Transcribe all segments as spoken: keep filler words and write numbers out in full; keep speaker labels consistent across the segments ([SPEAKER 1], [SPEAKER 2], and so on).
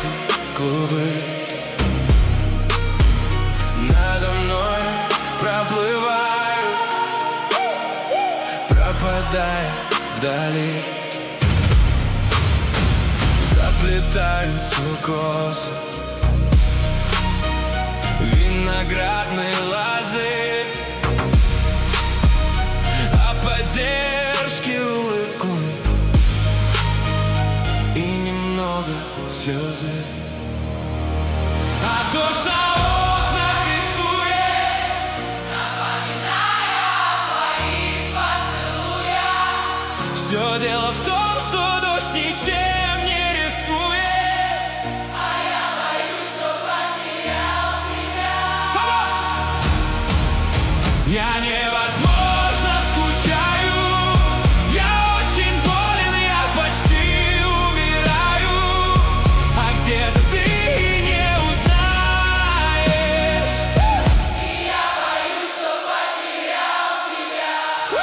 [SPEAKER 1] яхты, клубы. Надо мной проплывают, пропадая вдали. Заплетаются косы, виноградные лозы, а поддержки улыбку и немного слезы. А дождь на окнах рисует, напоминая о твоих поцелуях. Все дело в том, что дождь ничем не рискует, а я боюсь, что потерял тебя. Я невозможно скучаю, я очень болен, я почти умираю, а где-то ты не узнаешь, и я боюсь, что потерял тебя.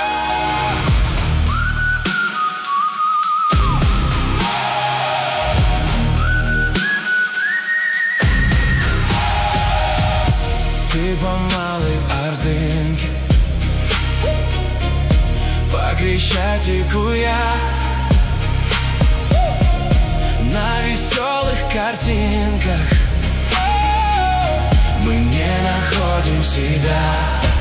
[SPEAKER 1] Ты по малой Ордынке, по Крещатику я, на веселых картинках мы не находим себя.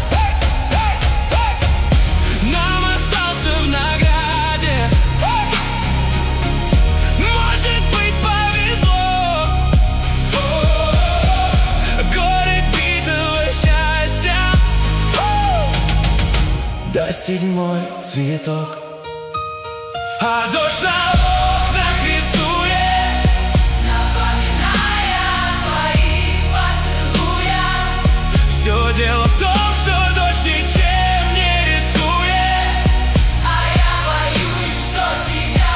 [SPEAKER 1] Нам остался в награде, может быть, повезло. Горе битого счастья, да седьмой цветок. А дождь на окнах рисует, напоминая о твоих поцелуях. Все дело в том, что дождь ничем не рискует, а я боюсь, что тебя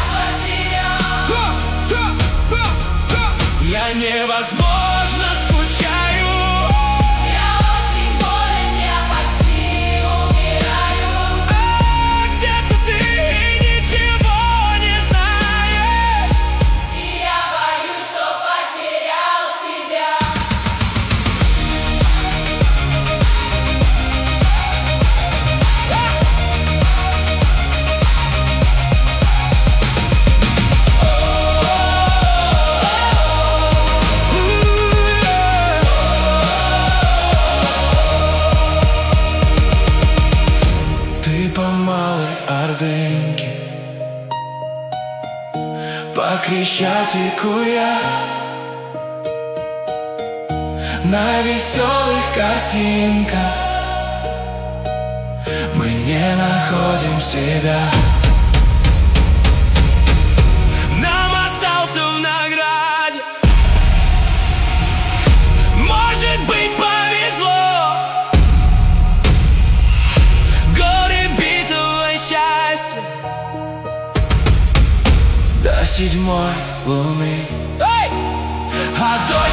[SPEAKER 1] потерял. Я невозможно скучаю, я очень болен, я почти умираю, а где-то ты ничего не знаешь, и я боюсь, что потерял тебя. Ты по малой Ордынке, по Крещатику я, на веселых картинках мы не находим себя. Нам остался в награде, может быть, повезло. Горе битого счастья, до седьмой луны. А дождь